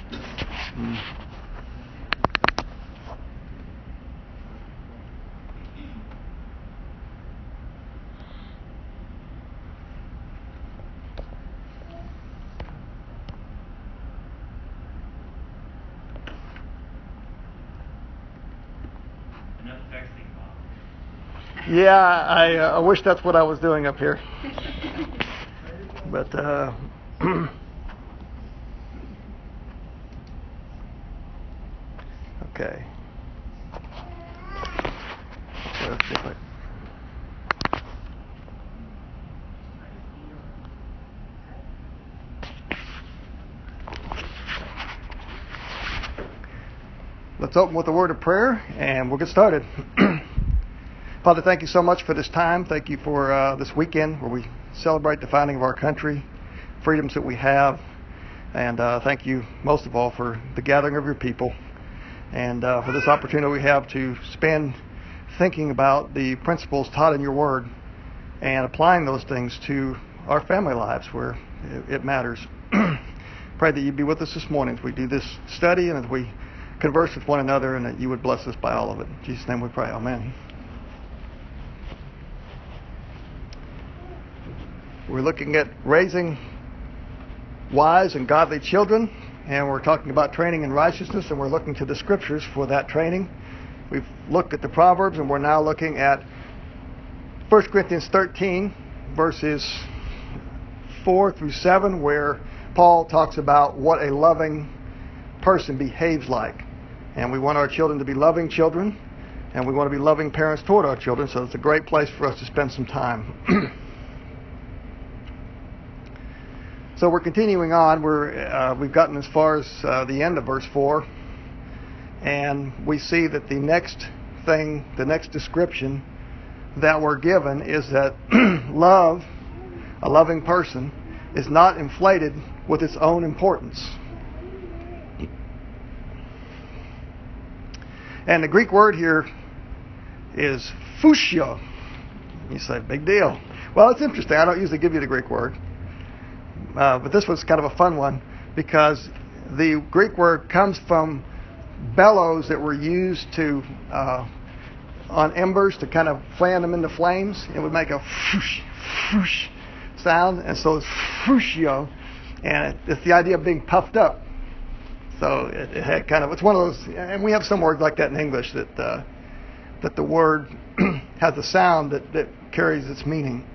Yeah, I wish that's what I was doing up here. But okay. So let's see if let's open with a word of prayer, and we'll get started. Father, thank you so much for this time. Thank you for this weekend where we celebrate the founding of our country, freedoms that we have, and thank you most of all for the gathering of your people, and for this opportunity we have to spend thinking about the principles taught in your word and applying those things to our family lives where it matters. Pray that you be with us this morning as we do this study and as we converse with one another, and that you would bless us by all of it. In Jesus' name we pray. Amen. We're looking at raising wise and godly children, and we're talking about training in righteousness, and we're looking to the scriptures for that training. We've looked at the Proverbs, and we're now looking at 1 Corinthians 13, verses 4 through 7, where Paul talks about what a loving person behaves like. And we want our children to be loving children, and we want to be loving parents toward our children, so it's a great place for us to spend some time. So we're continuing on. We've gotten as far as the end of verse 4, and we see that the next description that we're given is that love, a loving person, is not inflated with its own importance. And the Greek word here is phusio. You say, big deal. Well, it's interesting. I don't usually give you the Greek word. But this was kind of a fun one because the Greek word comes from bellows that were used to on embers to kind of fan them into flames. It would make a whoosh, whoosh sound, and so it's phusio, and it's the idea of being puffed up. So it had kind of, it's one of those, and we have some words like that in English that the word has a sound that carries its meaning.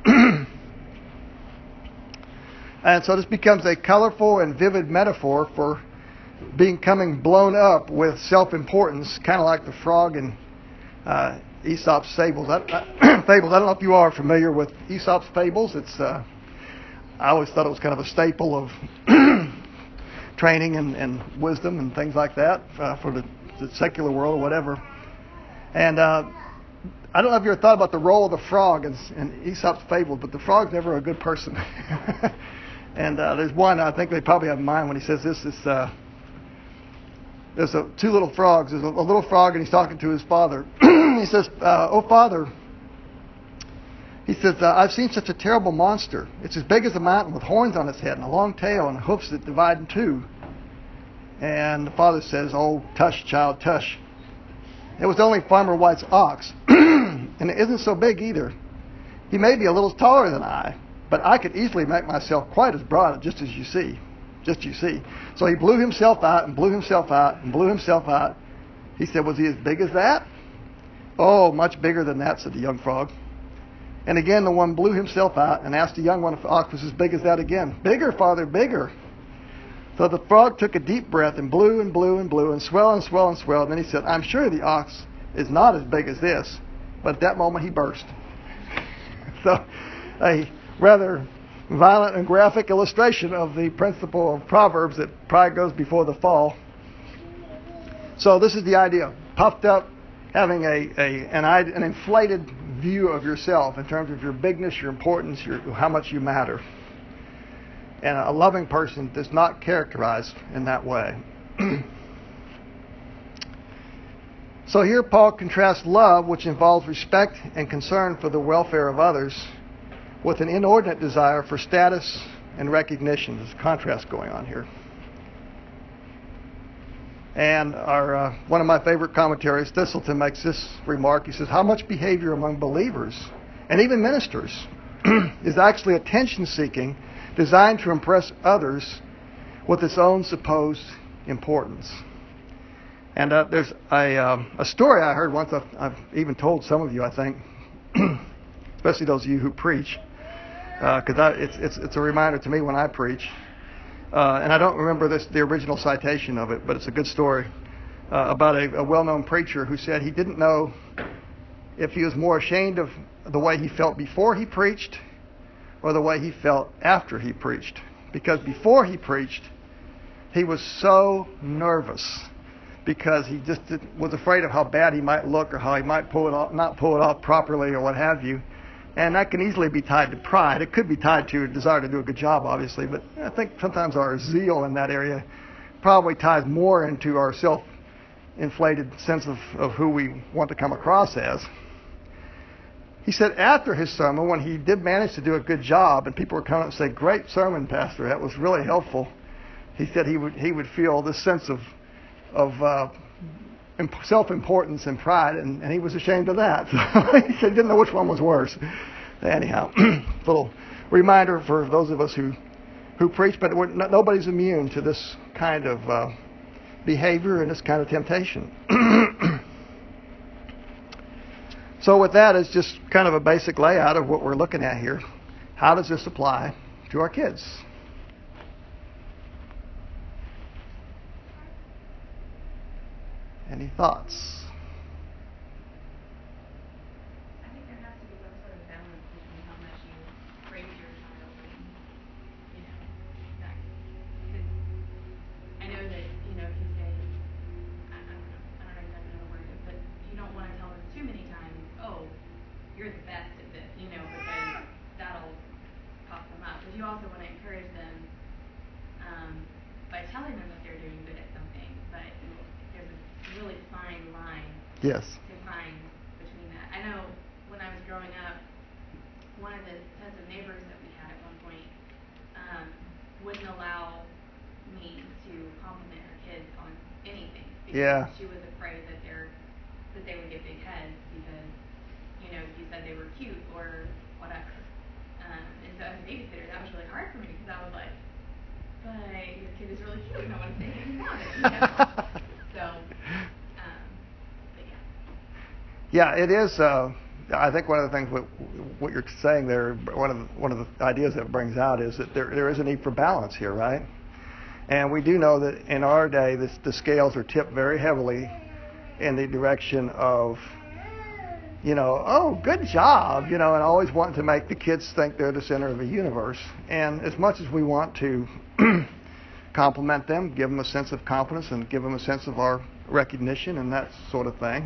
And so this becomes a colorful and vivid metaphor for becoming blown up with self-importance, kind of like the frog in Aesop's fables. I don't know if you are familiar with Aesop's fables. I always thought it was kind of a staple of training and wisdom and things like that for the secular world or whatever. And I don't know if you ever thought about the role of the frog in Aesop's fables, but the frog's never a good person. And there's one I think they probably have in mind when he says this. There's two little frogs. There's a little frog, and he's talking to his father. He says, "Oh, father," he says, "I've seen such a terrible monster. It's as big as a mountain with horns on its head and a long tail and hoofs that divide in two." And the father says, "Oh, tush, child, tush. It was only Farmer White's ox, and it isn't so big either. He may be a little taller than I, but I could easily make myself quite as broad, just you see. So he blew himself out and blew himself out and blew himself out. He said, "Was he as big as that?" "Oh, much bigger than that," said the young frog. And again, the one blew himself out and asked the young one if the ox was as big as that again. "Bigger, father, bigger." So the frog took a deep breath and blew and blew and blew and swelled and swelled and swelled. And then he said, "I'm sure the ox is not as big as this." But at that moment, he burst. So a rather violent and graphic illustration of the principle of Proverbs that pride goes before the fall. So this is the idea: puffed up, having an inflated view of yourself in terms of your bigness, your importance, how much you matter. And a loving person does not characterize in that way. So here Paul contrasts love, which involves respect and concern for the welfare of others, with an inordinate desire for status and recognition. There's a contrast going on here. And our one of my favorite commentaries, Thistleton, makes this remark. He says, how much behavior among believers and even ministers is actually attention-seeking, designed to impress others with its own supposed importance. And there's a story I heard once. I've even told some of you, I think, especially those of you who preach, because it's a reminder to me when I preach. And I don't remember the original citation of it, but it's a good story about a well-known preacher who said he didn't know if he was more ashamed of the way he felt before he preached or the way he felt after he preached. Because before he preached, he was so nervous because he just was afraid of how bad he might look or how he might not pull it off properly or what have you. And that can easily be tied to pride. It could be tied to a desire to do a good job, obviously, but I think sometimes our zeal in that area probably ties more into our self-inflated sense of who we want to come across as. He said after his sermon, when he did manage to do a good job and people were coming up and say, great sermon, Pastor, that was really helpful, he said he would feel this sense of self-importance and pride, and he was ashamed of that. So he said he didn't know which one was worse. Anyhow, little reminder for those of us who preach, but nobody's immune to this kind of behavior and this kind of temptation. So with that is just kind of a basic layout of what we're looking at here. How does this apply to our kids? Any thoughts? I think there has to be some sort of balance between how much you praise your child and, that. Because I know that, if you say, I don't know exactly how to word it, but you don't want to tell them too many times, oh, you're the best at this, because that'll cost them up. But you also want to encourage them by telling them that they're doing good at something. But there's a really fine line Yes. to find between that. I know when I was growing up, one of the sets of neighbors that we had at one point wouldn't allow me to compliment her kids on anything because she was afraid that they would get big heads because you said they were cute or whatever. And so as a babysitter, that was really hard for me because I was like, but your kid is really cute and I want to say anything about it. So, but yeah. Yeah, it is. I think one of the things what you're saying there, one of the ideas that it brings out is that there is a need for balance here, right? And we do know that in our day, the scales are tipped very heavily in the direction of, oh, good job, and always wanting to make the kids think they're the center of the universe. And as much as we want to compliment them, give them a sense of confidence, and give them a sense of our recognition and that sort of thing,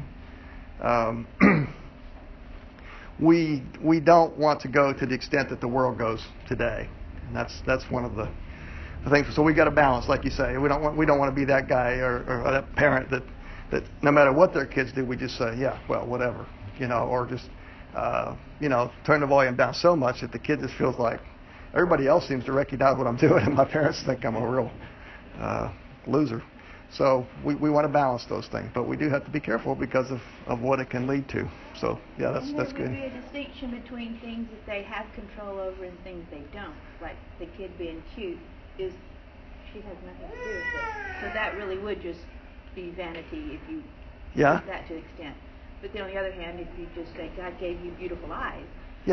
we don't want to go to the extent that the world goes today, and that's one of the things. So we got to balance, like you say. We don't want to be that guy or that parent that no matter what their kids do, we just say, yeah, well, whatever, or just turn the volume down so much that the kid just feels like everybody else seems to recognize what I'm doing, and my parents think I'm a real loser. So we want to balance those things, but we do have to be careful because of what it can lead to. So yeah, that's good. There would be a distinction between things that they have control over and things they don't. Like the kid being cute she has nothing to do with it. So that really would just be vanity if you take that to the extent. But then on the other hand, if you just say God gave you beautiful eyes,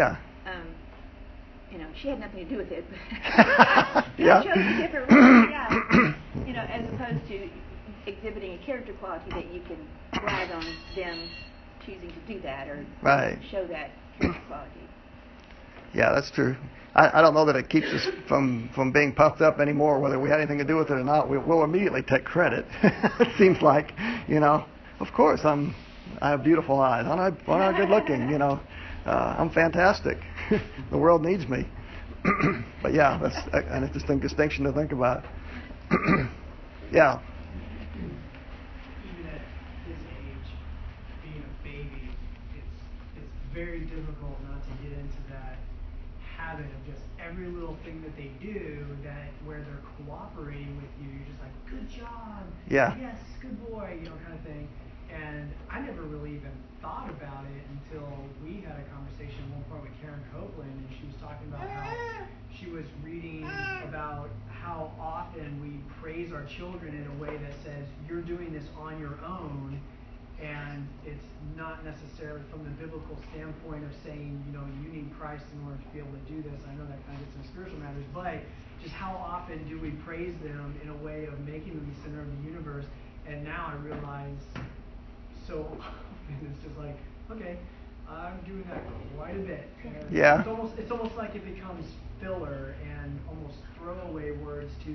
she had nothing to do with it. God chose a different reason, as opposed to exhibiting a character quality that you can brag on them choosing to do that or show that character quality. Yeah, that's true. I don't know that it keeps us from being puffed up anymore, whether we had anything to do with it or not. We'll immediately take credit. It seems like, of course I have beautiful eyes. Aren't I good looking? I'm fantastic. The world needs me. But yeah, that's an interesting distinction to think about. Yeah. Even at his age, being a baby, it's very difficult not to get into that habit of just every little thing that they do, that where they're cooperating with you, you're just like, good job. Yeah. Yes, good I never really even thought about it until we had a conversation at one point with Karen Copeland, and she was talking about how she was reading about how often we praise our children in a way that says, you're doing this on your own, and it's not necessarily from the biblical standpoint of saying, you need Christ in order to be able to do this. I know that kind of gets into spiritual matters, but just how often do we praise them in a way of making them the center of the universe? And now I realize so often it's just like, okay, I'm doing that quite a bit. And Yeah. It's almost like it becomes filler and almost throwaway words to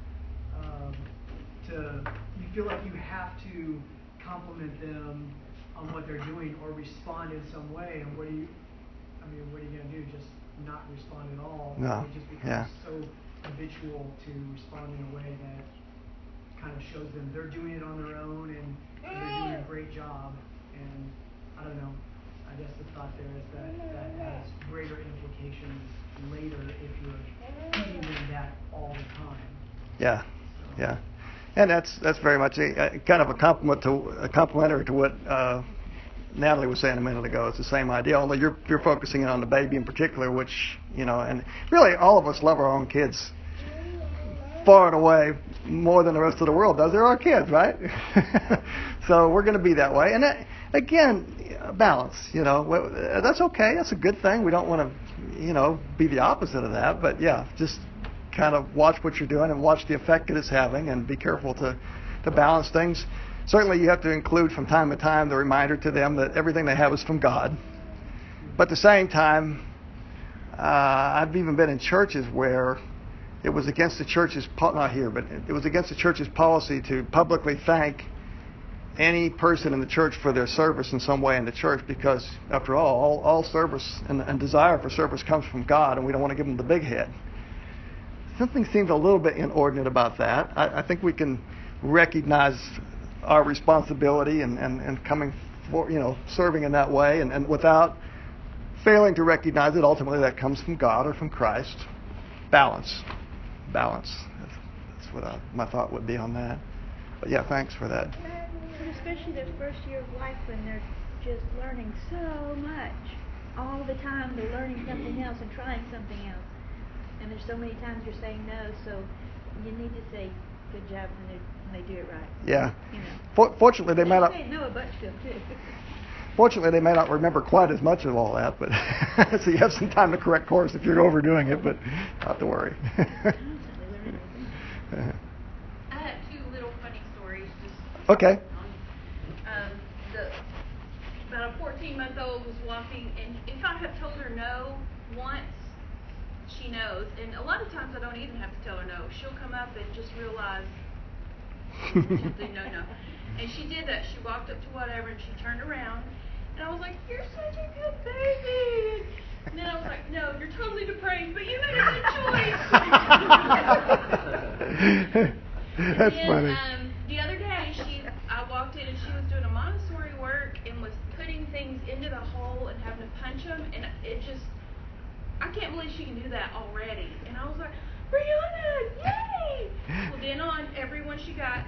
you feel like you have to compliment them on what they're doing or respond in some way. And what are you going to do? Just not respond at all? No. It just becomes so habitual to respond in a way that kind of shows them they're doing it on their own and they're doing a great job. And I don't know. I guess the thought there is that has greater implications later if you're feeding them that all the time. Yeah. Yeah. And that's very much a kind of a complementary to what Natalie was saying a minute ago. It's the same idea, only you're focusing on the baby in particular, which, and really all of us love our own kids far and away more than the rest of the world does. They're our kids, right? So we're going to be that way. And that, again, balance, that's okay. That's a good thing. We don't want to, be the opposite of that. But yeah, just kind of watch what you're doing and watch the effect that it's having and be careful to balance things. Certainly you have to include from time to time the reminder to them that everything they have is from God. But at the same time, I've even been in churches where it was against the church's, not here, but it was against the church's policy to publicly thank any person in the church for their service in some way in the church, because after all service and desire for service comes from God, and we don't want to give them the big head. Something seems a little bit inordinate about that. I think we can recognize our responsibility and coming for, serving in that way, and without failing to recognize that ultimately that comes from God or from Christ. Balance. That's what my thought would be on that. But yeah, thanks for that. But especially their first year of life when they're just learning so much. All the time they're learning something else and trying something else. And there's so many times you're saying no, so you need to say good job when they do it right. Yeah. Fortunately, they may not. Say no a bunch to them too. Fortunately, they may not remember quite as much of all that, but so you have some time to correct course if you're overdoing it, but not to worry. I have two little funny stories. Okay. About a 14-month-old was walking, and if I have told her no once, she knows. And a lot of times I don't even have to tell her no. She'll come up and just realize she'll do no. And she did that. She walked up to whatever, and she turned around. And I was like, you're such a good baby. And then I was like, no, you're totally depraved, but you made a good choice. That's funny. The other day, I walked in, and she was doing a Montessori work and was putting things into the hole and having to punch them. And it just, I can't believe she can do that already. And I was like, Brianna, yay! Well, then on every one she got.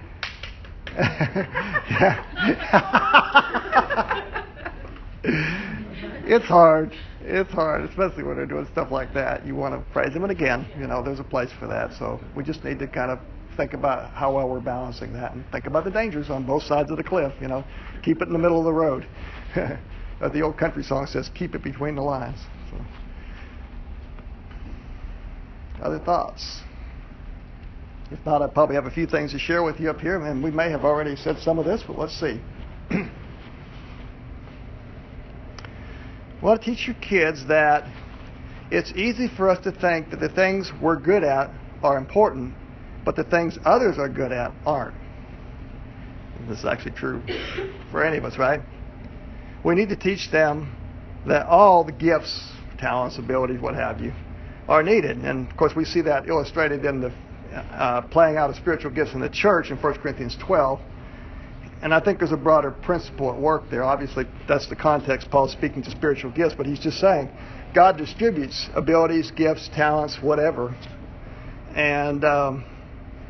It's hard, especially when they're doing stuff like that. You want to praise them, and again, there's a place for that. So we just need to kind of think about how well we're balancing that, and think about the dangers on both sides of the cliff. Keep it in the middle of the road. The old country song says, "Keep it between the lines." So. Other thoughts? If not, I probably have a few things to share with you up here, and we may have already said some of this, but let's see. You want to teach your kids that it's easy for us to think that the things we're good at are important, but the things others are good at aren't. This is actually true for any of us, right? We need to teach them that all the gifts, talents, abilities, what have you, are needed. And of course we see that illustrated in the playing out of spiritual gifts in the church in 1 Corinthians 12. And I think there's a broader principle at work there. Obviously, that's the context. Paul's speaking to spiritual gifts, but he's just saying God distributes abilities, gifts, talents, whatever. And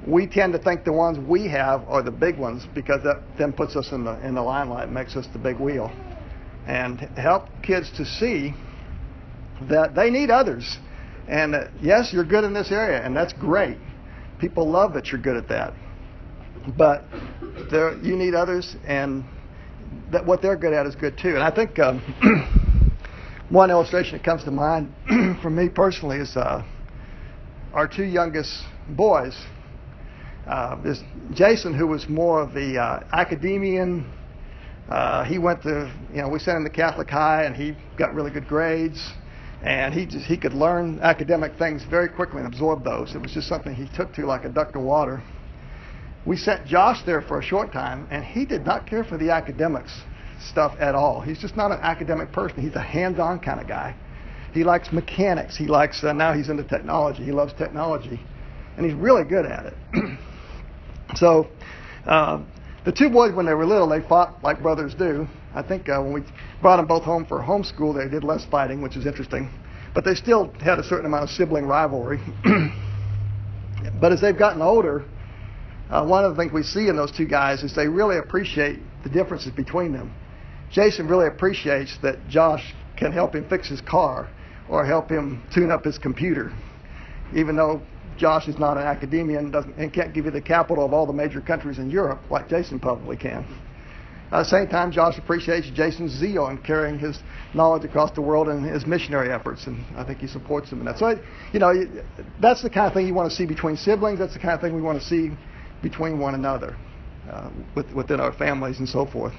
we tend to think the ones we have are the big ones because that then puts us in the limelight, makes us the big wheel. And help kids to see that they need others. And that, yes, you're good in this area, and that's great. People love that you're good at that. But you need others, and that what they're good at is good too. And I think one illustration that comes to mind for me personally is our two youngest boys. There's Jason, who was more of the academician. He went to, we sent him to Catholic High, and he got really good grades. And he could learn academic things very quickly and absorb those. It was just something he took to like a duck to water. We sent Josh there for a short time, and he did not care for the academics stuff at all. He's just not an academic person. He's a hands-on kind of guy. He likes mechanics. He likes, now he's into technology. He loves technology, and he's really good at it. So the two boys, when they were little, they fought like brothers do. I think when we brought them both home for homeschool, they did less fighting, which is interesting. But they still had a certain amount of sibling rivalry. But as they've gotten older, one of the things we see in those two guys is they really appreciate the differences between them. Jason really appreciates that Josh can help him fix his car or help him tune up his computer, even though Josh is not an academician and can't give you the capital of all the major countries in Europe like Jason probably can. At the same time, Josh appreciates Jason's zeal in carrying his knowledge across the world and his missionary efforts, and I think he supports him in that. So, that's the kind of thing you want to see between siblings. That's the kind of thing we want to see between one another, within our families and so forth.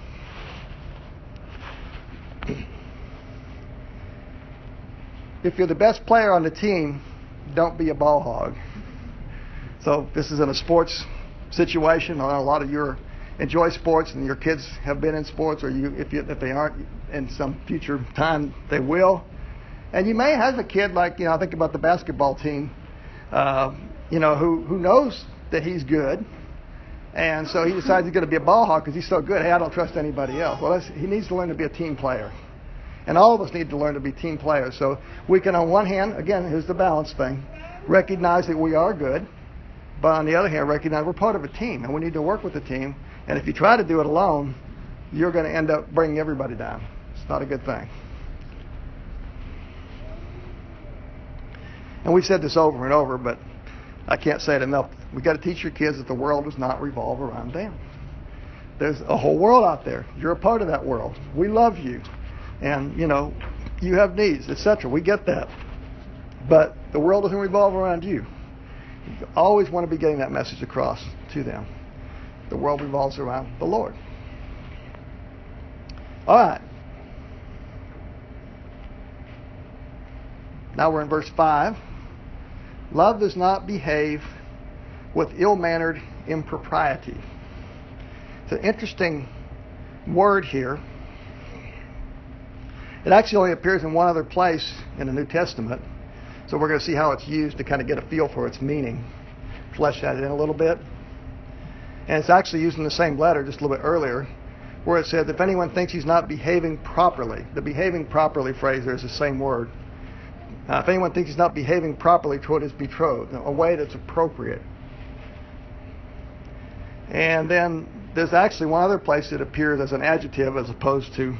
If you're the best player on the team, don't be a ball hog. So this is in a sports situation. A lot of you enjoy sports, and your kids have been in sports, or if they aren't in some future time, they will. And you may have a kid like, I think about the basketball team, who knows that he's good, and so he decides he's going to be a ball hog because he's so good. Hey, I don't trust anybody else. Well, he needs to learn to be a team player. And all of us need to learn to be team players. So we can, on one hand, again, here's the balance thing, recognize that we are good, but on the other hand, recognize we're part of a team, and we need to work with the team. And if you try to do it alone, you're going to end up bringing everybody down. It's not a good thing. And we've said this over and over, but I can't say it enough. We've got to teach your kids that the world does not revolve around them. There's a whole world out there. You're a part of that world. We love you. And, you have needs, etc. We get that. But the world doesn't revolve around you. You always want to be getting that message across to them. The world revolves around the Lord. All right. Now we're in verse 5. Love does not behave with ill-mannered impropriety. It's an interesting word here. It actually only appears in one other place in the New Testament. So we're going to see how it's used to kind of get a feel for its meaning. Flesh that in a little bit. And it's actually used in the same letter just a little bit earlier, where it says, if anyone thinks he's not behaving properly, the behaving properly phrase there is the same word. If anyone thinks he's not behaving properly toward his betrothed, a way that's appropriate. And then there's actually one other place that appears as an adjective as opposed to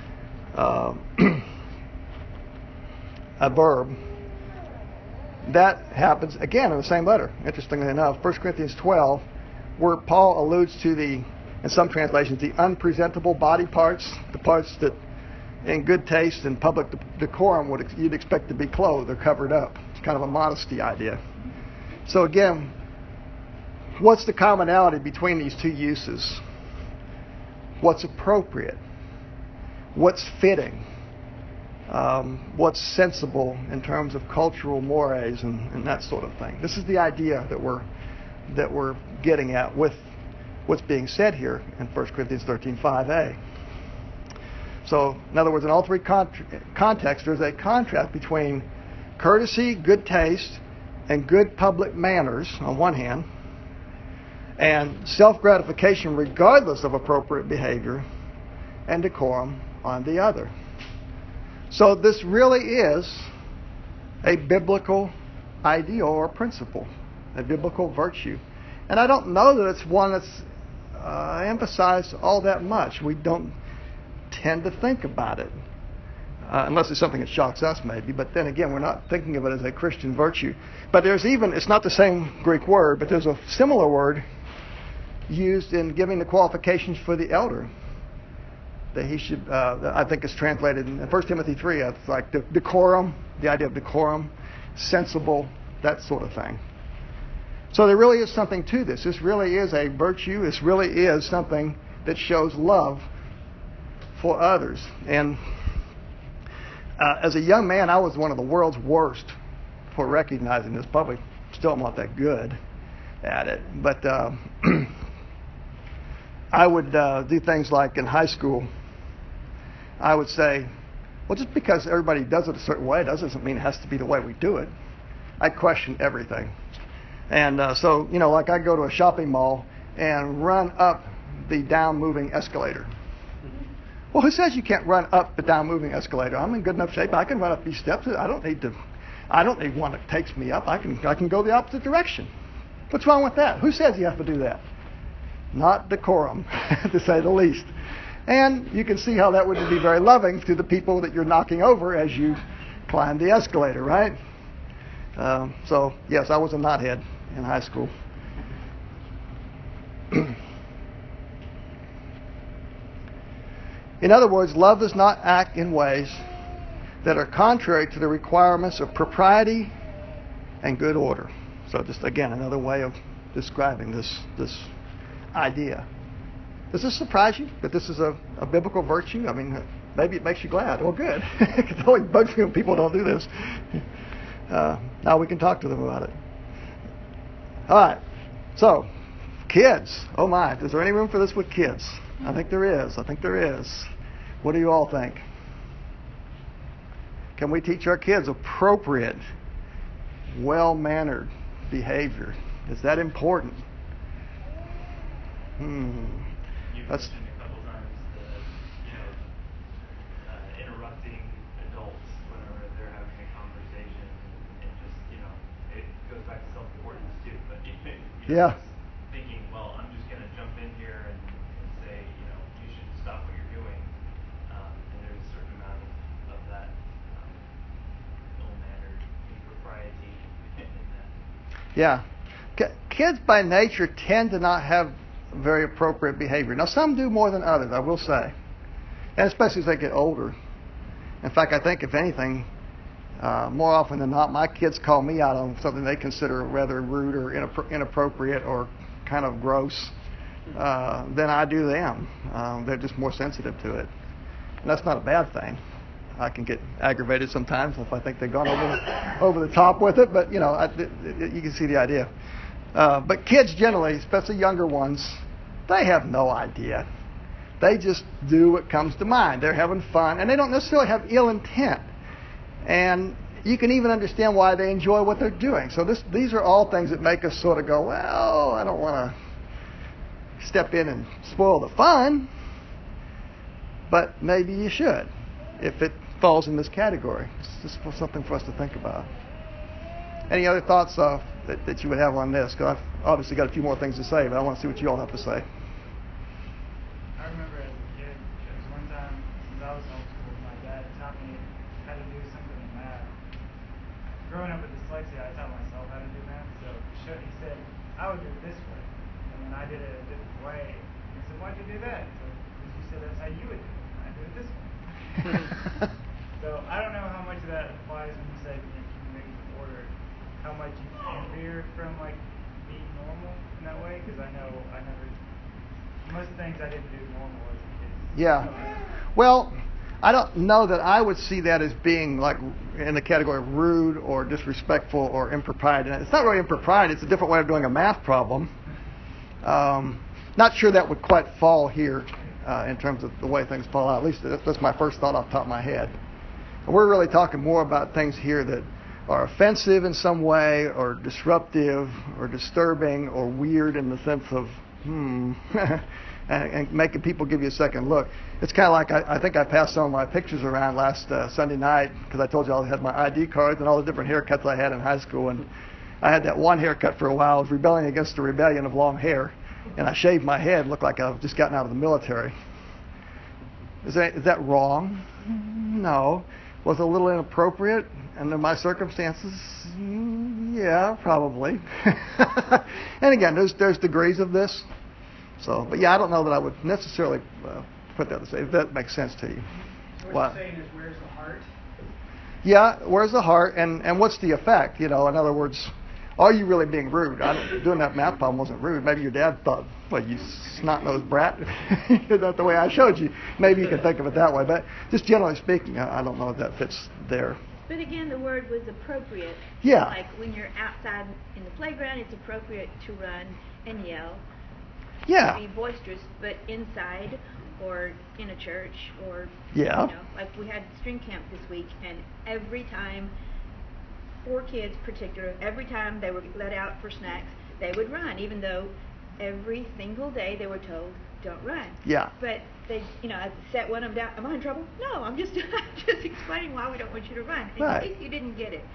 a verb. That happens again in the same letter, interestingly enough, 1 Corinthians 12, where Paul alludes to in some translations, the unpresentable body parts, the parts that in good taste and public decorum you'd expect to be clothed or covered up. It's kind of a modesty idea. So again, what's the commonality between these two uses? What's appropriate? What's fitting? What's sensible in terms of cultural mores and that sort of thing. This is the idea that we're getting at with what's being said here in 1 Corinthians 13:5a. So, in other words, in all three contexts, there's a contrast between courtesy, good taste, and good public manners on one hand, and self-gratification regardless of appropriate behavior and decorum on the other. So this really is a biblical ideal or principle, a biblical virtue. And I don't know that it's one that's emphasized all that much. We don't tend to think about it. Unless it's something that shocks us maybe, but then again, we're not thinking of it as a Christian virtue. But there's even, it's not the same Greek word, but there's a similar word used in giving the qualifications for the elder. That he should, I think it's translated in 1 Timothy 3, it's like decorum, the idea of decorum, sensible, that sort of thing. So there really is something to this. This really is a virtue. This really is something that shows love for others. And as a young man, I was one of the world's worst for recognizing this. Probably still not that good at it. But I would do things like in high school, I would say, well, just because everybody does it a certain way doesn't mean it has to be the way we do it. I question everything. And so, like I go to a shopping mall and run up the down-moving escalator. Well, who says you can't run up the down-moving escalator? I'm in good enough shape. I can run up these steps. I don't need one that takes me up. I can go the opposite direction. What's wrong with that? Who says you have to do that? Not decorum, to say the least. And you can see how that would be very loving to the people that you're knocking over as you climb the escalator, right? So, yes, I was a knothead in high school. In other words, love does not act in ways that are contrary to the requirements of propriety and good order. So just, again, another way of describing this idea. Does this surprise you that this is a biblical virtue? I mean, maybe it makes you glad. Well, good. It always bugs me when people don't do this. Now we can talk to them about it. All right. So, kids. Oh, my. Is there any room for this with kids? I think there is. What do you all think? Can we teach our kids appropriate, well-mannered behavior? Is that important? You've mentioned a couple times interrupting adults whenever they're having a conversation, and just, it goes back to self-importance too. But Yeah. just thinking, well, I'm just going to jump in here and say, you should stop what you're doing. And there's a certain amount of that ill-mannered impropriety in that. Yeah. Kids by nature tend to not have very appropriate behavior. Now, some do more than others, I will say. And especially as they get older. In fact, I think, if anything, more often than not, my kids call me out on something they consider rather rude or inappropriate or kind of gross than I do them. They're just more sensitive to it. And that's not a bad thing. I can get aggravated sometimes if I think they've gone over the top with it, but, you can see the idea. But kids generally, especially younger ones, they have no idea. They just do what comes to mind. They're having fun, and they don't necessarily have ill intent. And you can even understand why they enjoy what they're doing. So these are all things that make us sort of go, well, I don't want to step in and spoil the fun, but maybe you should if it falls in this category. It's just something for us to think about. Any other thoughts that you would have on this? Because I've obviously got a few more things to say, but I want to see what you all have to say. I remember as a kid, there was one time, since I was homeschooled, my dad taught me how to do something in math. Growing up with dyslexia, I taught myself how to do math, so he said, I would do it this way. And then I did it a different way. He said, why'd you do that? So, because you said that's how you would do it, and I do it this way. So I don't know how much of that applies when you say keeping things in order. How much you can veer from being normal in that way? Because I know most things I didn't do normal as a kid. Yeah. Well, I don't know that I would see that as being in the category of rude or disrespectful or impropriety. It's not really impropriety. It's a different way of doing a math problem. Not sure that would quite fall here in terms of the way things fall out. At least that's my first thought off the top of my head. And we're really talking more about things here that are offensive in some way, or disruptive, or disturbing, or weird in the sense of, and making people give you a second look. It's kind of like, I think I passed some of my pictures around last Sunday night, because I told you I had my ID cards and all the different haircuts I had in high school, and I had that one haircut for a while. I was rebelling against the rebellion of long hair, and I shaved my head. Looked like I've just gotten out of the military. Is that wrong? No. Was it a little inappropriate under my circumstances? Yeah, probably. And again, there's degrees of this. So, but yeah, I don't know that I would necessarily put that to say if that makes sense to you. What you're saying is, where's the heart? Yeah, where's the heart, and what's the effect? In other words, are you really being rude? Doing that math problem wasn't rude. Maybe your dad thought, well, you snot-nosed brat. Not the way I showed you. Maybe you can think of it that way. But just generally speaking, I don't know if that fits there. But again, the word was appropriate. Yeah. Like when you're outside in the playground, it's appropriate to run and yell. Yeah. To be boisterous, but inside or in a church or, Yeah. like we had string camp this week, and every time, 4 kids particular, every time they were let out for snacks, they would run, even though every single day they were told, don't run. Yeah. But they, I set one of them down. Am I in trouble? No, I'm just explaining why we don't want you to run. In Right. case you didn't get it,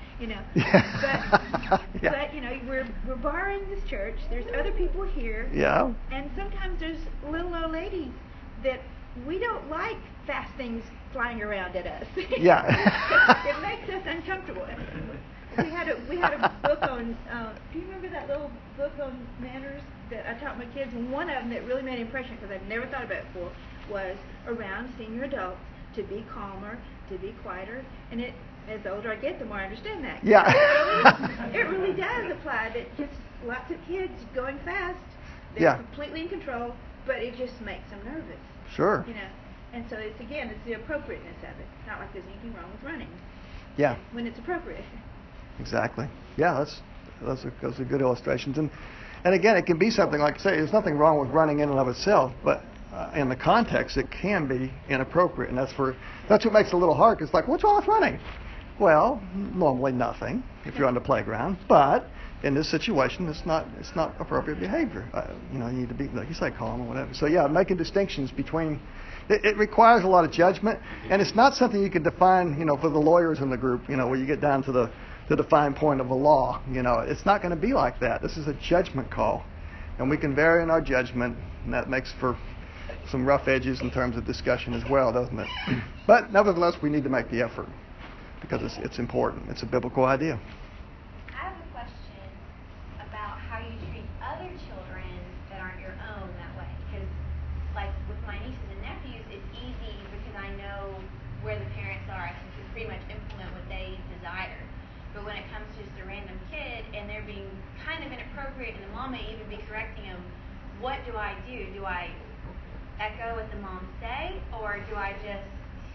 Yeah. But we're borrowing this church. There's other people here. Yeah. And sometimes there's little old ladies that we don't like fast things flying around at us. Yeah. It makes us uncomfortable. We had a book on. Do you remember that little book on manners that I taught my kids? And one of them that really made an impression, because I'd never thought about it before, was around senior adults to be calmer, to be quieter, and as the older I get, the more I understand that. Yeah. It really does apply. That just lots of kids going fast. They're Yeah. completely in control, but it just makes them nervous. Sure. And so it's the appropriateness of it. Not like there's anything wrong with running. Yeah. When it's appropriate. Exactly. Yeah, those are good illustrations. And again, it can be something like, say, there's nothing wrong with running in and of itself, but in the context, it can be inappropriate, and that's what makes it a little hard. Cause it's like, what's wrong with running? Well, normally nothing if you're on the playground, but in this situation, it's not appropriate behavior. You need to be, like you say, calm or whatever. So yeah, making distinctions between. It requires a lot of judgment, and it's not something you can define, for the lawyers in the group, where you get down to the fine point of the law. It's not going to be like that. This is a judgment call, and we can vary in our judgment, and that makes for some rough edges in terms of discussion as well, doesn't it? But nevertheless, we need to make the effort because it's important. It's a biblical idea. I have a question about how you treat other children that aren't your own that way. Because, like with my nieces and nephews, it's easy because I know where the parents are. I can pretty much implement what they desire. But when it comes to just a random kid and they're being kind of inappropriate and the mom may even be correcting them, what do I do? Do I echo what the moms say, or do I just?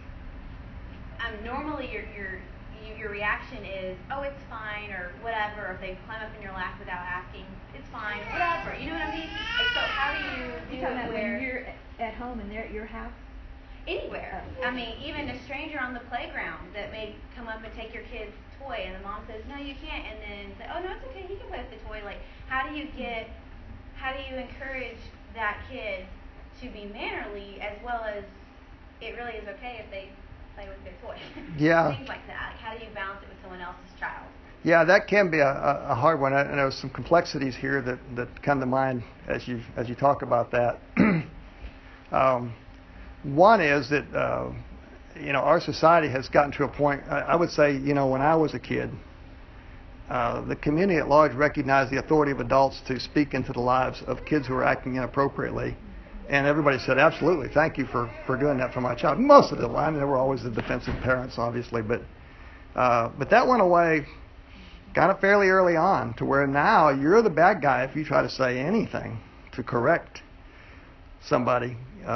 Normally your reaction is, oh, it's fine, or whatever. Or if they climb up in your lap without asking, it's fine, whatever. You know what I mean? Like, so how do you do it where when you're at home and they're at your house? Anywhere. I mean, even a stranger on the playground that may come up and take your kid's toy, and the mom says, no, you can't, and then say, oh, no, it's okay, he can play with the toy. Like, how do you encourage that kid to be mannerly as well as it really is okay if they play with their toy? Yeah. Things like that. Like, how do you balance it with someone else's child? Yeah, that can be a hard one, and there's some complexities here that come to mind as you talk about that. One is that our society has gotten to a point. I would say, when I was a kid, the community at large recognized the authority of adults to speak into the lives of kids who are acting inappropriately, and everybody said, absolutely, thank you for doing that for my child. Most of them. I mean, there were always the defensive parents, obviously, but that went away kind of fairly early on, to where now you're the bad guy if you try to say anything to correct somebody.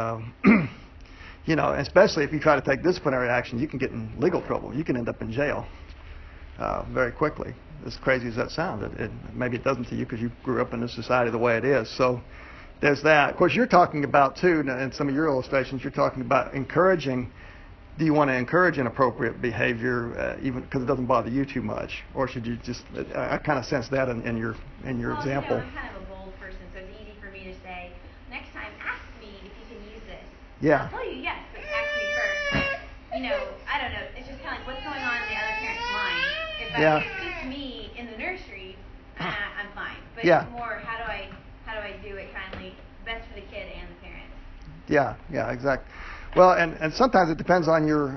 Especially if you try to take disciplinary action, you can get in legal trouble. You can end up in jail very quickly. As crazy as that sounds, maybe it doesn't to you because you grew up in this society the way it is. So there's that. Of course, you're talking about, too, in some of your illustrations, you're talking about encouraging. Do you want to encourage inappropriate behavior, even because it doesn't bother you too much, or should you just? I kind of sense that in your example. I'm kind of a bold person, so it's easy for me to say, next time, ask me if you can use this. Yeah. I'll tell you yes, but ask me first. Like, I don't know. It's just kind of like what's going on in the other parent's mind. If it's just me in the nursery, I'm fine. But Yeah. it's more, how do I do it kindly, best for the kid and the parents? Yeah, exactly. Well, and sometimes it depends on your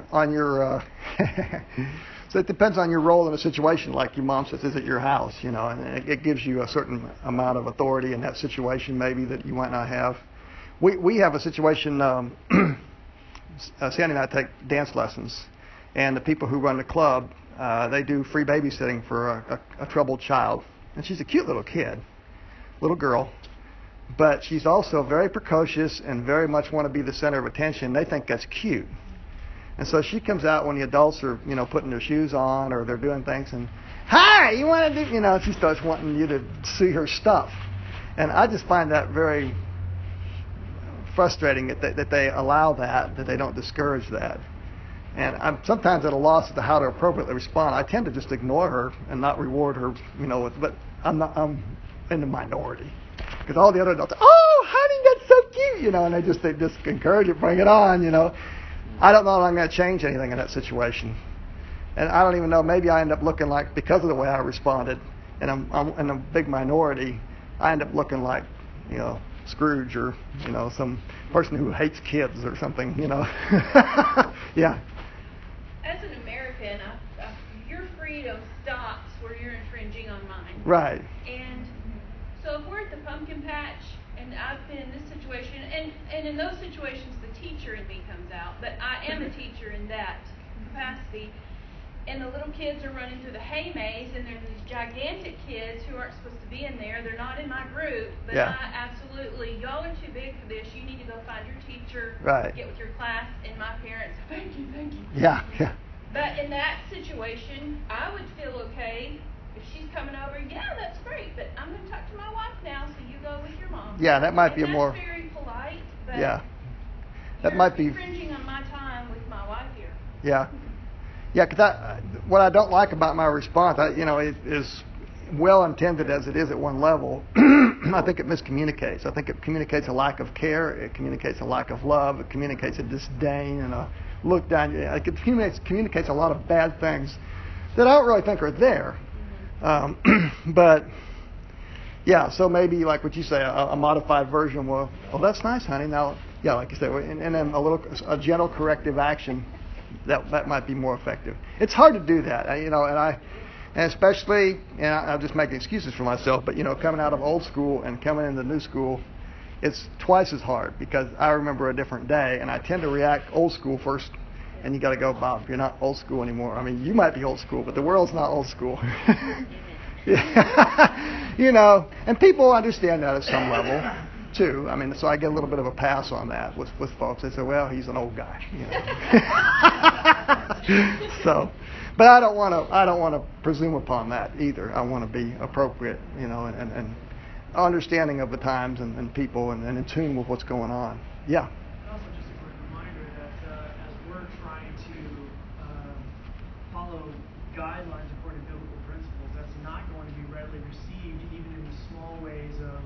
so it depends on your role in a situation. Like your mom says, is it your house, and it gives you a certain amount of authority in that situation maybe that you might not have. We have a situation. Sandy and I take dance lessons, and the people who run the club, they do free babysitting for a troubled child, and she's a cute little kid, little girl. But she's also very precocious and very much want to be the center of attention. They think that's cute. And so she comes out when the adults are, putting their shoes on or they're doing things and, hi, you want to do, she starts wanting you to see her stuff. And I just find that very frustrating that they allow that they don't discourage that. And I'm sometimes at a loss as to how to appropriately respond. I tend to just ignore her and not reward her, but I'm in the minority. Because all the other adults, oh, honey, that's so cute, and they just encourage it, bring it on, I don't know if I'm going to change anything in that situation. And I don't even know, maybe I end up looking like, because of the way I responded, and I'm in a big minority, I end up looking like, Scrooge or, some person who hates kids or something, Yeah. As an American, your freedom stops where you're infringing on mine. Right. And so if we're at the pumpkin patch, and I've been in this situation, and in those situations the teacher in me comes out, but I am a teacher in that capacity, and the little kids are running through the hay maze, and there's these gigantic kids who aren't supposed to be in there. They're not in my group, but Yeah. I absolutely, y'all are too big for this. You need to go find your teacher, Right. get with your class, and my parents, thank you. Yeah. But in that situation, I would feel okay if she's coming over. Yeah, that's great, but I'm going to talk to my wife now, so you go with your mom. Yeah, that might be and a more... that's very polite, but Yeah. That you're might be... infringing on my time with my wife here. Yeah. Yeah, because what I don't like about my response, it is well intended as it is at one level. I think it miscommunicates. I think it communicates a lack of care. It communicates a lack of love. It communicates a disdain and a look down. It communicates a lot of bad things that I don't really think are there. But yeah, so maybe like what you say, a modified version. Well, that's nice, honey. Now, yeah, like you said, and then a gentle corrective action. That might be more effective. It's hard to do that, and especially, and I'm just making excuses for myself, but coming out of old school and coming into new school, it's twice as hard because I remember a different day, and I tend to react old school first. And you got to go, Bob, you're not old school anymore. I mean, you might be old school, but the world's not old school. And people understand that at some level too. I mean, so I get a little bit of a pass on that with folks. They say, well, he's an old guy, So, but I don't want to presume upon that either. I want to be appropriate, and understanding of the times and people and in tune with what's going on. Yeah. Also, just a quick reminder that as we're trying to follow guidelines according to biblical principles, that's not going to be readily received, even in the small ways of,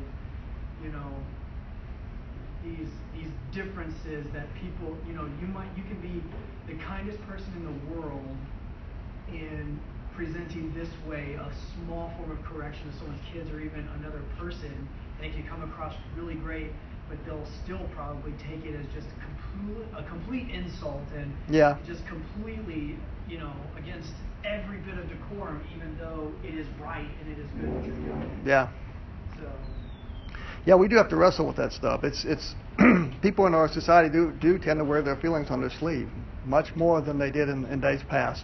these differences that people, you can be the kindest person in the world in presenting this way a small form of correction to someone's kids or even another person, and it can come across really great, but they'll still probably take it as just a complete insult and just completely, against every bit of decorum, even though it is right and it is good that you're doing it. Yeah. So. Yeah, we do have to wrestle with that stuff. It's people in our society do tend to wear their feelings on their sleeve much more than they did in days past.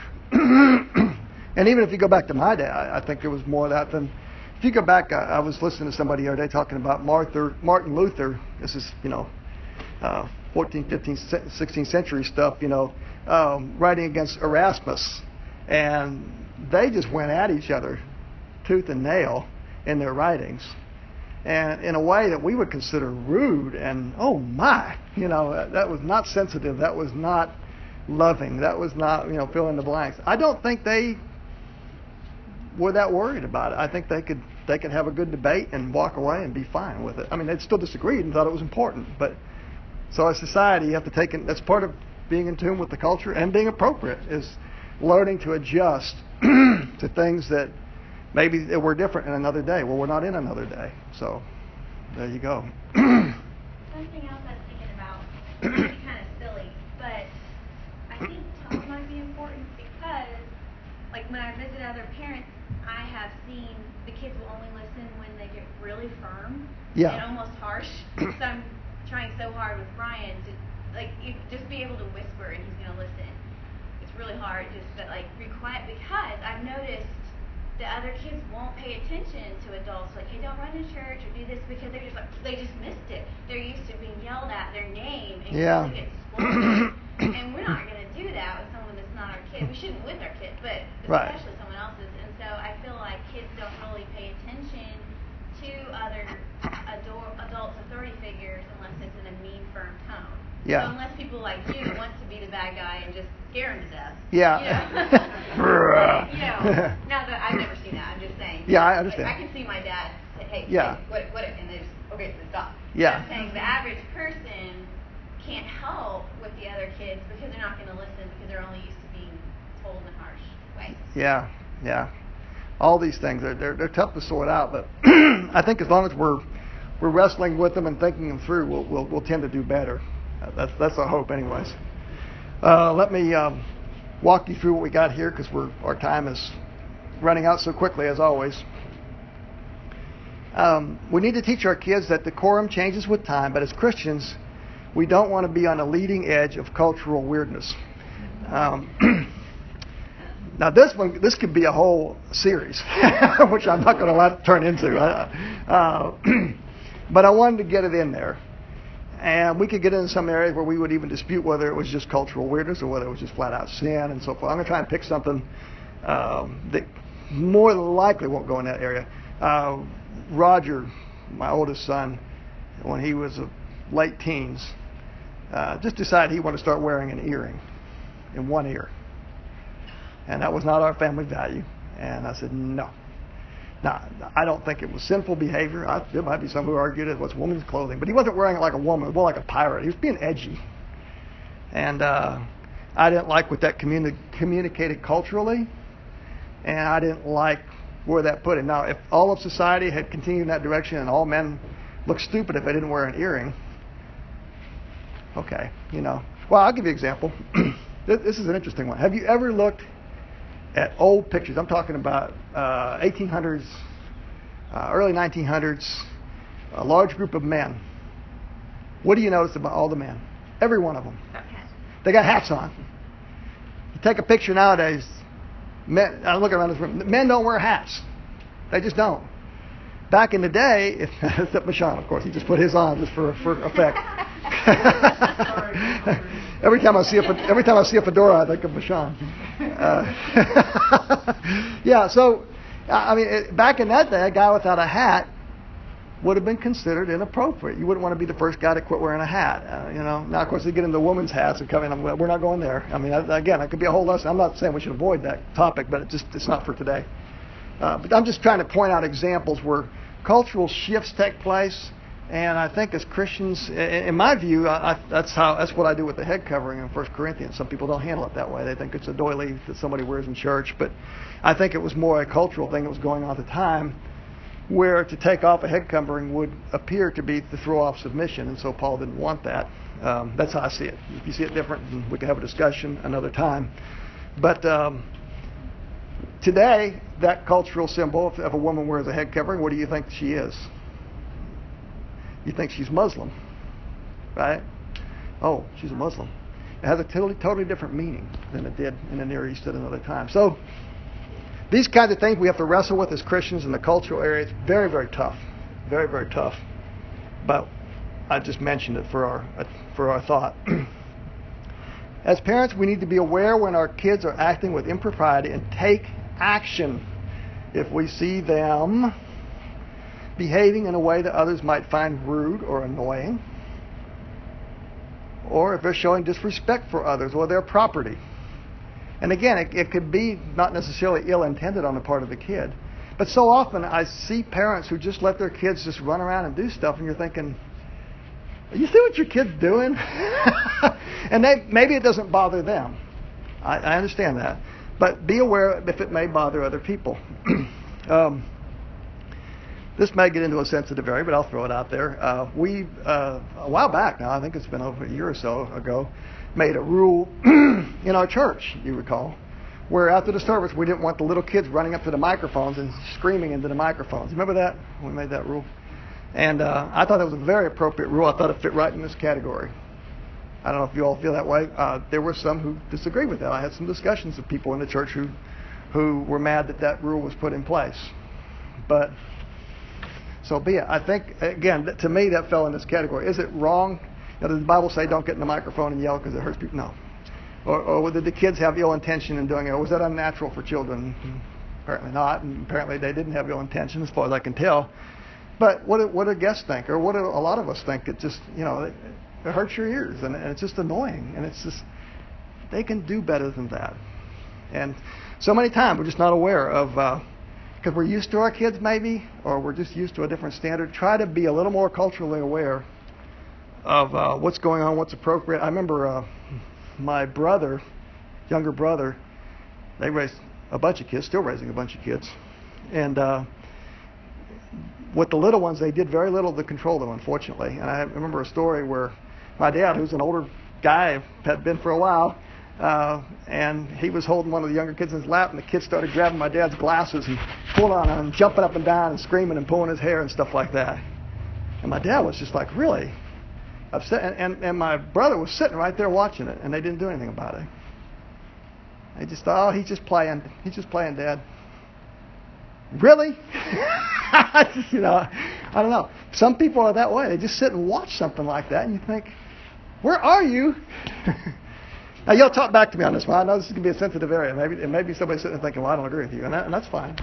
And even if you go back to my day, I think there was more of that than. If you go back, I was listening to somebody the other day talking about Martin Luther. This is 14th, 15th, 16th century stuff. Writing against Erasmus, and they just went at each other, tooth and nail, in their writings. And in a way that we would consider rude and, oh my, that was not sensitive, that was not loving, that was not, fill in the blanks. I don't think they were that worried about it. I think they could have a good debate and walk away and be fine with it. I mean, they still disagreed and thought it was important. But so as society, you have to take it, that's part of being in tune with the culture and being appropriate, is learning to adjust to things that Maybe we're different in another day. Well, we're not in another day. So there you go. Something else I was thinking about, maybe kind of silly, but I think tone might be important because, like, when I visit other parents, I have seen the kids will only listen when they get really firm Yeah. and almost harsh. So I'm trying so hard with Brian to, like, just be able to whisper and he's going to listen. It's really hard just to, like, be quiet because I've noticed the other kids won't pay attention to adults, like, hey, don't run to church or do this, because they're just like, they just missed it. They're used to being yelled at their name and Yeah. they get scolded. And we're not going to do that with someone that's not our kid. We shouldn't with our kid, but Right. especially someone else's. And so I feel like kids don't really pay attention to other adults, authority figures, unless it's in a mean, firm tone. Yeah. So unless people like you want to be the bad guy and just scare him to death. Yeah. But, not that I've never seen that. I'm just saying. Yeah, I understand. Like, I can see my dad say, hey, Yeah. hey, what, and they just, okay, then stop. Yeah. I'm saying the average person can't help with the other kids because they're not going to listen because they're only used to being told in harsh ways. Yeah. All these things they're tough to sort out, but I think as long as we're wrestling with them and thinking them through, we'll tend to do better. That's our hope, anyways. Let me walk you through what we got here because our time is running out so quickly, as always. We need to teach our kids that decorum changes with time, but as Christians, we don't want to be on the leading edge of cultural weirdness. Now, this could be a whole series, which I'm not going to let it turn into. But I wanted to get it in there. And we could get into some areas where we would even dispute whether it was just cultural weirdness or whether it was just flat out sin and so forth. I'm going to try and pick something that more than likely won't go in that area. Roger, my oldest son, when he was late teens, just decided he wanted to start wearing an earring in one ear. And that was not our family value. And I said, no. Now, I don't think it was sinful behavior. There might be some who argued it was woman's clothing. But he wasn't wearing it like a woman, more like a pirate. He was being edgy. And I didn't like what that communicated culturally. And I didn't like where that put him. Now, if all of society had continued in that direction and all men looked stupid if they didn't wear an earring, okay, Well, I'll give you an example. This is an interesting one. Have you ever looked at old pictures? I'm talking about 1800s, early 1900s, a large group of men. What do you notice about all the men? Every one of them. They got hats on. You take a picture nowadays, men, I look around this room, men don't wear hats. They just don't. Back in the day, except Michon, of course, he just put his on just for effect. Every time I see a fedora, I think of Michon. Yeah, so I mean, back in that day, a guy without a hat would have been considered inappropriate. You wouldn't want to be the first guy to quit wearing a hat. Now, of course, they get into women's hats and come in. We're not going there. I mean, again, that could be a whole lesson. I'm not saying we should avoid that topic, but it's not for today. But I'm just trying to point out examples where cultural shifts take place. And I think as Christians, in my view, that's what I do with the head covering in 1 Corinthians. Some people don't handle it that way. They think it's a doily that somebody wears in church. But I think it was more a cultural thing that was going on at the time, where to take off a head covering would appear to be to throw off submission. And so Paul didn't want that. That's how I see it. If you see it different, then we can have a discussion another time. But today, that cultural symbol, if a woman wears a head covering, what do you think she is? You think she's Muslim, right? Oh, she's a Muslim. It has a totally different meaning than it did in the Near East at another time. So these kinds of things we have to wrestle with as Christians in the cultural area. It's very, very tough. Very, very tough. But I just mentioned it for our thought. As parents, we need to be aware when our kids are acting with impropriety and take action if we see them behaving in a way that others might find rude or annoying, or if they're showing disrespect for others or their property. And again, it could be not necessarily ill-intended on the part of the kid. But so often I see parents who just let their kids just run around and do stuff, and you're thinking, you see what your kid's doing? And maybe it doesn't bother them. I understand that. But be aware if it may bother other people. This may get into a sensitive area, but I'll throw it out there. We, a while back now, I think it's been over a year or so ago, made a rule in our church, you recall, where after the service we didn't want the little kids running up to the microphones and screaming into the microphones. Remember that? We made that rule. And I thought that was a very appropriate rule. I thought it fit right in this category. I don't know if you all feel that way. There were some who disagreed with that. I had some discussions with people in the church who were mad that that rule was put in place. But so be it. I think, again, to me, that fell in this category. Is it wrong? Does the Bible say don't get in the microphone and yell because it hurts people? No. Or did the kids have ill intention in doing it? Or was that unnatural for children? Apparently not. And apparently they didn't have ill intention, as far as I can tell. But what do guests think? Or what do a lot of us think? It just, it hurts your ears. And it's just annoying. And it's just, they can do better than that. And so many times we're just not aware of... because we're used to our kids maybe, or we're just used to a different standard. Try to be a little more culturally aware of what's going on, what's appropriate. I remember my younger brother, they raised a bunch of kids, still raising a bunch of kids. And with the little ones, they did very little to control them, unfortunately. And I remember a story where my dad, who's an older guy, had been for a while, and he was holding one of the younger kids in his lap, and the kid started grabbing my dad's glasses and pulling on him and jumping up and down and screaming and pulling his hair and stuff like that. And my dad was just like, really upset. And my brother was sitting right there watching it, and they didn't do anything about it. They just thought, oh, he's just playing, Dad. Really? I don't know. Some people are that way. They just sit and watch something like that, and you think, where are you? Now, you'll talk back to me on this one. I know this is going to be a sensitive area. Maybe somebody's sitting there thinking, well, I don't agree with you. And that's fine,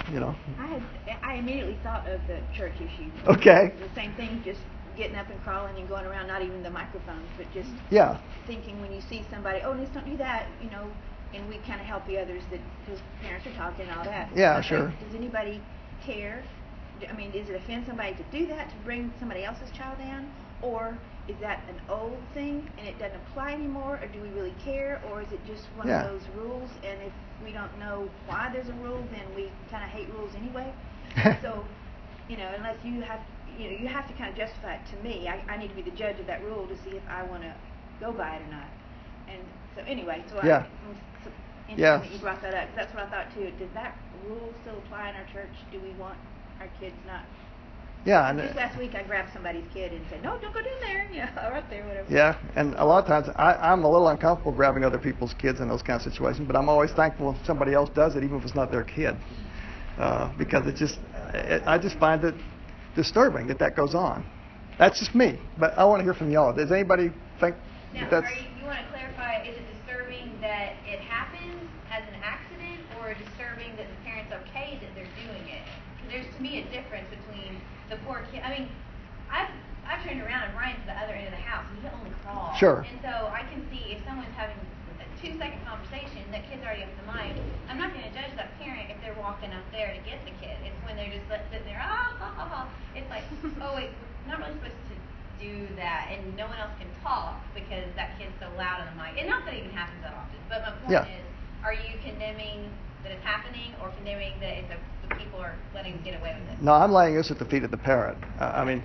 I immediately thought of the church issue. Okay. The same thing, just getting up and crawling and going around, not even the microphones, but just thinking when you see somebody, oh, let's don't do that, and we kind of help the others because parents are talking and all that. Yeah, sure. Does anybody care? I mean, does it offend somebody to do that, to bring somebody else's child in? Or is that an old thing and it doesn't apply anymore? Or do we really care? Or is it just one of those rules? And if we don't know why there's a rule, then we kind of hate rules anyway. So, unless you have, you have to kind of justify it to me. I need to be the judge of that rule to see if I want to go by it or not. And so anyway, interesting that you brought that up. That's what I thought too. Does that rule still apply in our church? Do we want our kids not? Yeah. And just last week I grabbed somebody's kid and said, no, don't go down there. Right there, whatever. Yeah, and a lot of times I'm a little uncomfortable grabbing other people's kids in those kind of situations, but I'm always thankful if somebody else does it, even if it's not their kid. Because I just find it disturbing that goes on. That's just me, but I want to hear from y'all. Does anybody think that's... You want to clarify, is it disturbing that it happens as an accident, or disturbing that the parent's okay that they're doing it? Because there's, to me, a difference between the poor kid. I mean, I've turned around and Ryan's at the other end of the house, and he only crawls. Sure. And so I can see if someone's having a 2-second conversation, that kid's already up the mic. I'm not going to judge that parent if they're walking up there to get the kid. It's when they're just sitting there, It's like, oh wait, we're not really supposed to do that, and no one else can talk because that kid's so loud on the mic. And not that it even happens that often, but my point is, are you condemning that it's happening, or condemning that the people are letting them get away with it? No, I'm laying this at the feet of the parent. I mean,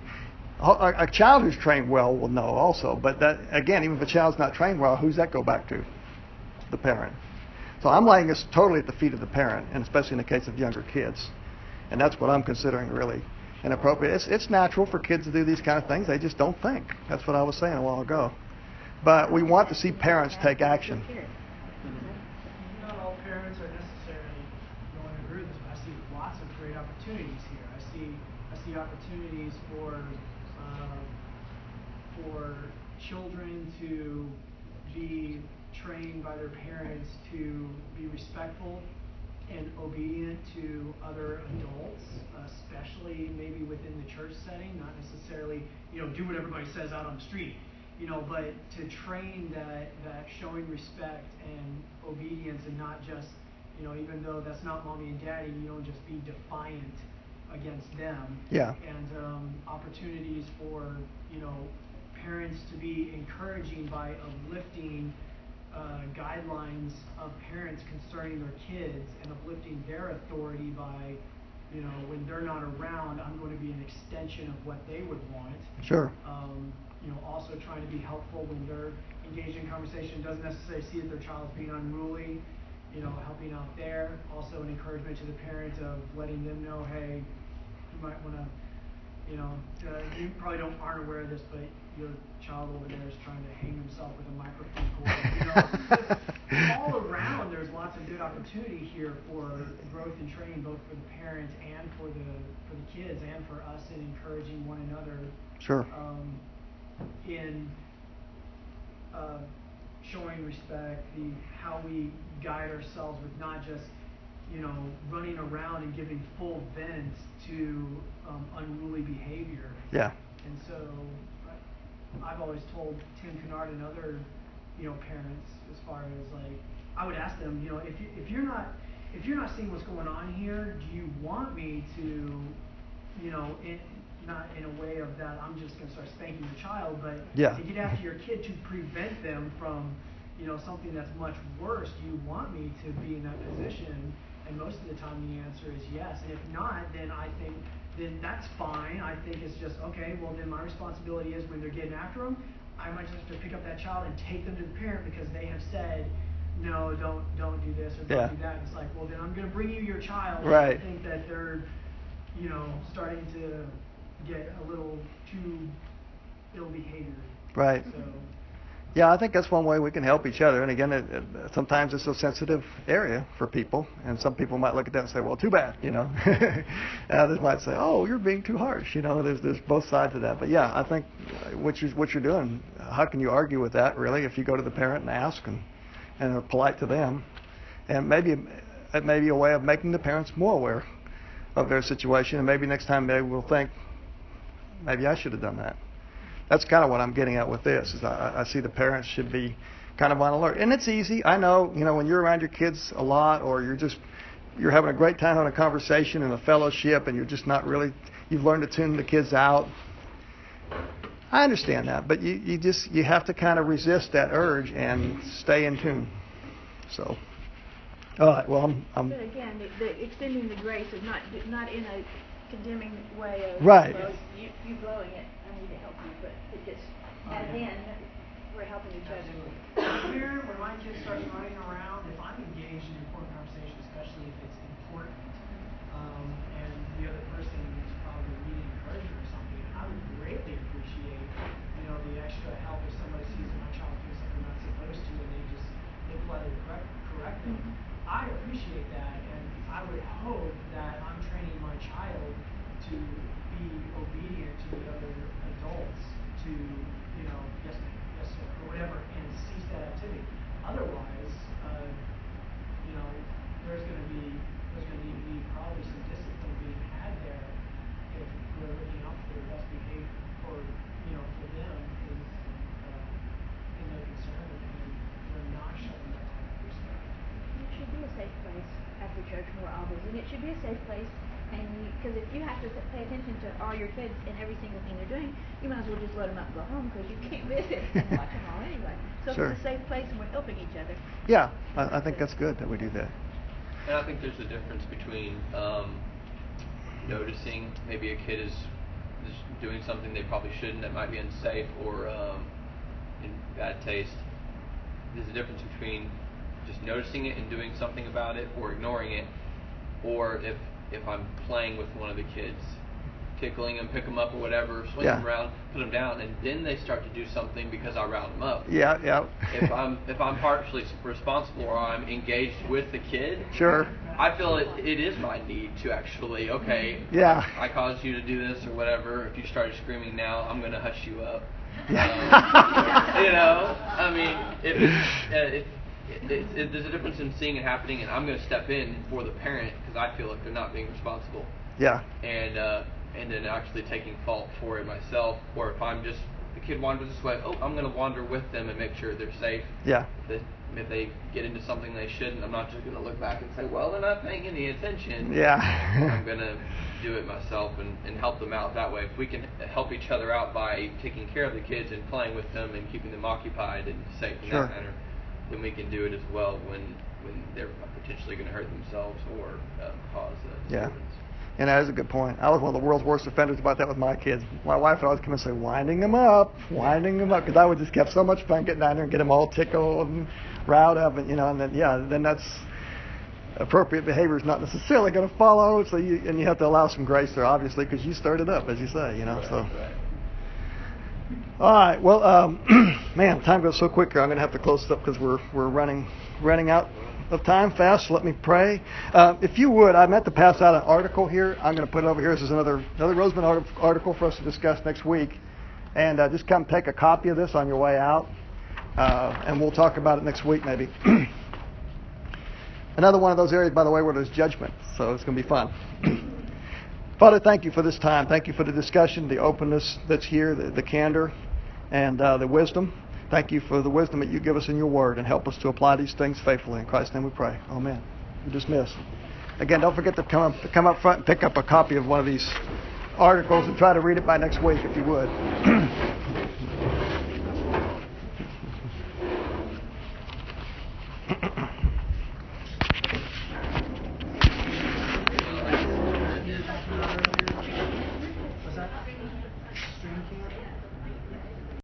a child who's trained well will know also, but that, again, even if a child's not trained well, who's that go back to? The parent. So I'm laying this totally at the feet of the parent, and especially in the case of younger kids. And that's what I'm considering really inappropriate. It's natural for kids to do these kind of things. They just don't think. That's what I was saying a while ago. But we want to see parents take action. Not all parents are necessarily going to agree with this, but I see lots of great opportunities here. I see opportunities for children to be trained by their parents to be respectful and obedient to other adults, especially maybe within the church setting, not necessarily, do what everybody says out on the street, but to train that showing respect and obedience, and not just, even though that's not mommy and daddy, you don't just be defiant against them. Yeah. And opportunities for, parents to be encouraging by uplifting guidelines of parents concerning their kids, and uplifting their authority by when they're not around, I'm going to be an extension of what they would want. Sure. Also trying to be helpful when they're engaged in conversation. Doesn't necessarily see that their child's being unruly. Helping out there. Also an encouragement to the parent of letting them know, hey, you might want to, you probably aren't aware of this, but your child over there is trying to hang himself with a microphone cord. All around, there's lots of good opportunity here for growth and training, both for the parents and for the kids, and for us in encouraging one another. Sure. In showing respect, how we guide ourselves with not just running around and giving full vent to unruly behavior. Yeah. And so I've always told Tim Kennard and other parents, as far as I would ask them, if you're not seeing what's going on here, do you want me to, not in a way of that I'm just going to start spanking your child, but to get after your kid to prevent them from, something that's much worse? Do you want me to be in that position? And most of the time the answer is yes. And if not, then I think then that's fine. I think it's just, okay, well then my responsibility is when they're getting after them, I might just have to pick up that child and take them to the parent because they have said, no, don't do this or don't do that. It's like, well then I'm going to bring you your child. Right. I think that they're, starting to get a little too ill behavior. Right. So. Yeah, I think that's one way we can help each other. And again, sometimes it's a sensitive area for people, and some people might look at that and say, "Well, too bad," Others might say, "Oh, you're being too harsh." There's both sides of that. But yeah, I think what you're doing, how can you argue with that? Really, if you go to the parent and ask and are polite to them, and maybe it may be a way of making the parents more aware of their situation, and maybe next time they will think, maybe I should have done that. That's kind of what I'm getting at with this. Is I see the parents should be kind of on alert, and it's easy. I know, when you're around your kids a lot, or you're having a great time having a conversation and a fellowship, and you're just not really, you've learned to tune the kids out. I understand that, but you have to kind of resist that urge and stay in tune. So, all right. Well, I'm. But again, the extending the grace is not in a condemning way of right. You blowing it. I need to help you, but it just as in we're helping each other. Here, when my kid starts running around, if I'm engaged in an important conversation, especially if it's important, and the other person is probably needing encouragement or something, I would greatly appreciate, the extra help if somebody sees that my child's doing something they're not supposed to, and they politely correct them. Mm-hmm. I appreciate that, and I would hope that I'm training my child to be obedient to the other adults, to yes sir, or whatever, and cease that activity. Otherwise, there's going to need to be probably some discipline being had there if we're looking out for the best behavior for them in their concern, and they're not showing that type of respect. It should be a safe place after church more always, and it should be a safe place. And because if you have to pay attention to all your kids and every single thing they're doing, you might as well just let them out and go home because you can't miss it and watch them all anyway. So Sure. If it's a safe place and we're helping each other. Yeah, I think that's good that we do that. And I think there's a difference between noticing maybe a kid is doing something they probably shouldn't, that might be unsafe or in bad taste. There's a difference between just noticing it and doing something about it, or ignoring it, or if I'm playing with one of the kids, tickling them, pick them up or whatever, swing them around, put them down, and then they start to do something because I round them up. Yeah. if I'm partially responsible or I'm engaged with the kid, sure, I feel it is my need to actually, I caused you to do this or whatever. If you started screaming now, I'm going to hush you up. I mean, there's a difference in seeing it happening, and I'm going to step in for the parent because I feel like they're not being responsible. Yeah. And then actually taking fault for it myself, or if the kid wanders this way, I'm going to wander with them and make sure they're safe. Yeah. If they get into something they shouldn't, I'm not just going to look back and say, well, they're not paying any attention. Yeah. I'm going to do it myself and help them out that way. If we can help each other out by taking care of the kids and playing with them and keeping them occupied and safe in that manner, then we can do it as well when they're potentially going to hurt themselves or cause a disturbance. And that is a good point. I was one of the world's worst offenders about that with my kids. My wife would always come and say, winding them up, because I would just have so much fun getting down there and get them all tickled and riled up, and then that's appropriate behavior is not necessarily going to follow. So you have to allow some grace there, obviously, because you stirred it up, as you say, Right, so. Right. All right. Well, man, time goes so quick here. I'm going to have to close this up because we're running out of time fast. So let me pray. If you would, I meant to pass out an article here. I'm going to put it over here. This is another Roseman article for us to discuss next week. And just come take a copy of this on your way out, and we'll talk about it next week maybe. Another one of those areas, by the way, where there's judgment. So it's going to be fun. Father, thank you for this time. Thank you for the discussion, the openness that's here, the candor, and the wisdom. Thank you for the wisdom that you give us in your word, and help us to apply these things faithfully. In Christ's name we pray. Amen. You're dismissed. Again, don't forget to come up front and pick up a copy of one of these articles and try to read it by next week if you would.